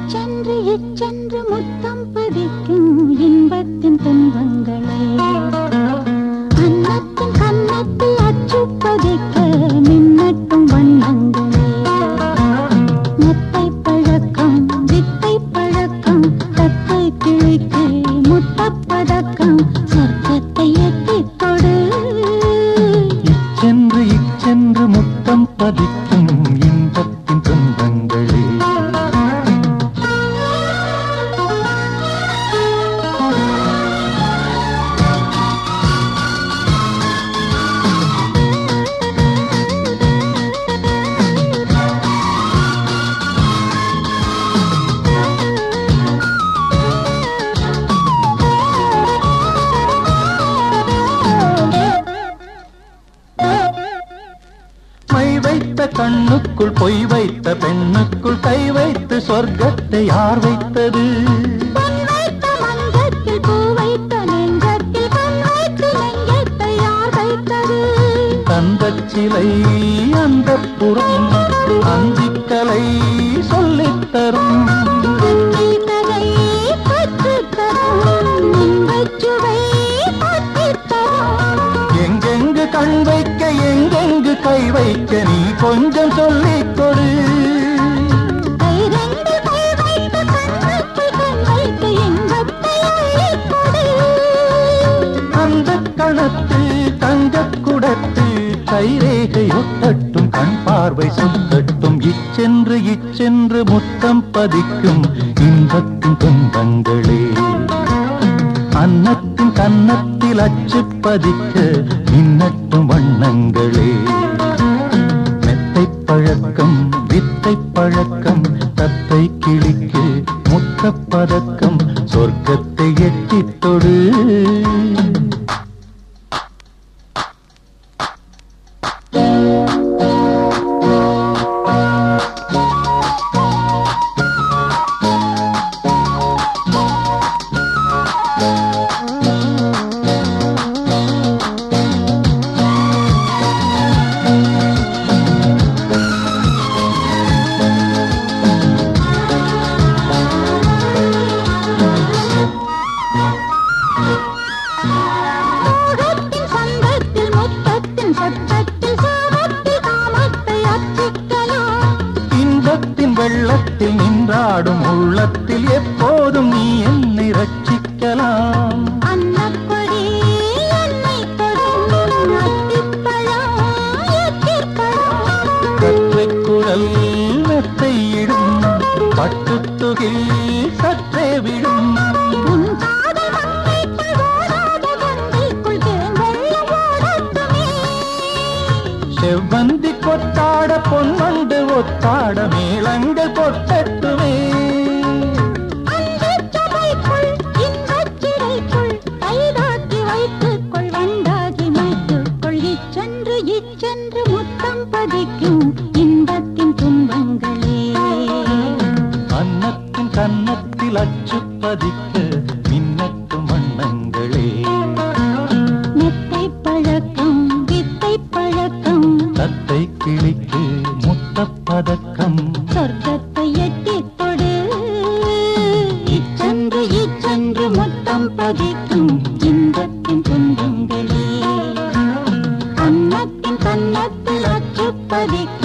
இச்சென்று இச்சென்று முத்தம் பதிக்கும் இன்பத்தின் துன்பங்களே அன்னத்தின் கன்னத்தில் அச்சு பதிக்க மின்னட்டும் வண்ணங்களே மெத்தை பழக்கம் வித்தை பழக்கம் தத்தை கிழிக்கு முத்தப்பதக்கம் சொர்க்கத்தை எட்டிக் கொடு இச்சென்று இச்சென்று முத்தம் பதிக்கும் இன்பத்தின் துன்பங்களே கண்ணுக்குள் பொய் வைத்த பெண்ணுக்குள் கை வைத்து சொர்க்கத்தை யார் வைத்தது தந்தச் சிலை அந்த புறம் அந்திக்கலை சொல்லித்தரும் எங்கெங்கு கண் வைக்க எங்கெங்கு கை வைக்க நீ கொஞ்சம் சொல்லிக் கொடு அந்த கணத்து தங்கக் குடத்து கைரேகை ஒட்டட்டும் கண் பார்வை சுத்தட்டும் இச்சென்று இச்சென்று முத்தம் பதிக்கும் இன்பத்தின் துன்பங்களே அன்னத்தின் கன்னத்தில் அச்சு பதிக்க மின்னட்டும் வண்ணங்களே மெத்தை பழக்கம் வித்தை பழக்கம் தத்தை கிளிக்கு முத்தப்பதக்கம் சொர்க்கத்தை எட்டித் தொடு வெள்ளத்தில் நின்றாடும் உள்ளத்தில் எப்போதும் நீ என்னை ரட்சிக்கலாம் கற்றைக் குரல் மெத்தையிடும் பட்டுத்துகில் சற்றே விடும் செவ்வந்தி கொத்தாட பொன்வண்டு ஒத்தாட மேளங்கள் கொட்டட்டுமே இச்சென்று இச்சென்று முத்தம் பதிக்கும் இன்பத்தின் துன்பங்களே அன்னத்தின் கன்னத்தில் அச்சு பதிக்க மின்னட்டும் வண்ணங்களே மெத்தை பழக்கம் வித்தை பழக்கம் தத்தை கிளிக்கு முத்தப்பதக்கம் சொர்க்கத்தை எட்டித் தொடு இச்சென்று இச்சென்று முத்தம் பதிக்கும் இன்பத்தின் துன்பங்களே அன்னத்தின் கன்னத்தில் அச்சு பதிக்கும்